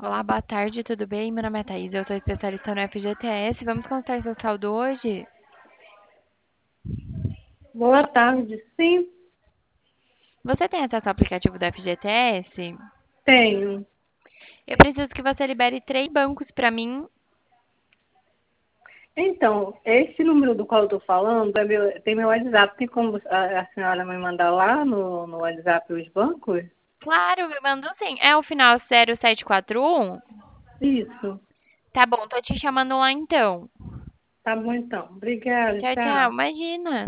Olá, boa tarde, tudo bem? Meu nome é Thaís, eu sou especialista no FGTS. Vamos contar seu saldo hoje? Boa tarde, sim, Você tem acesso ao aplicativo do FGTS? tenho. Eu preciso que você libere 3 bancos para mim. Então, esse número do qual eu estou falando tem meu WhatsApp. Tem como a senhora me mandar lá no WhatsApp os bancos? Claro, me mandou sim. É o final 0741? Isso. Tá bom, tô te chamando lá então. Tá bom então. Obrigada, Tchau, tchau. tchau. Imagina.